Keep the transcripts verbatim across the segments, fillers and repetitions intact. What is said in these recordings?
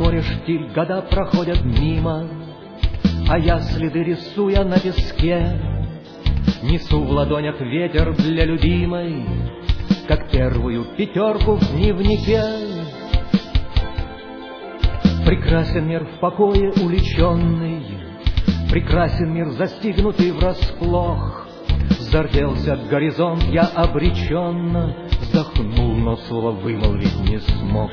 море штиль, года проходят мимо, а я, следы рисуя на песке, несу в ладонях ветер для любимой, как первую пятерку в дневнике. Прекрасен мир в покое уличенный, прекрасен мир, застигнутый врасплох. Зарделся горизонт, я обреченно вздохнул, но слово вымолвить не смог.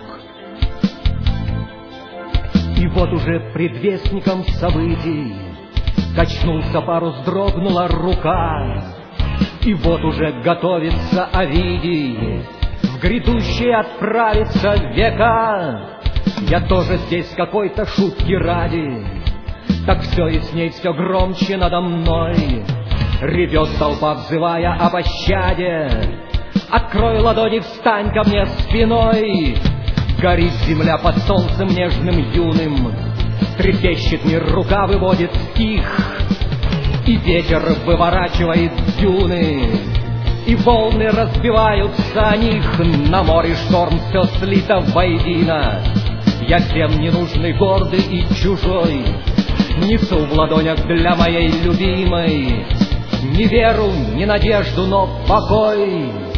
И вот уже предвестником событий качнулся парус, дрогнула рука, и вот уже готовится Овидий в грядущие отправиться века. Я тоже здесь какой-то шутки ради, так все и с ней все громче надо мной ревет толпа, взывая о пощаде. Открой ладони, встань ко мне спиной. Горит земля под солнцем нежным юным, трепещет мир, рука выводит стих, и ветер выворачивает дюны, и волны разбиваются о них. На море шторм, все слито воедино. Я всем ненужный, гордый и чужой несу в ладонях для моей любимой ни веру, ни надежду, но покой.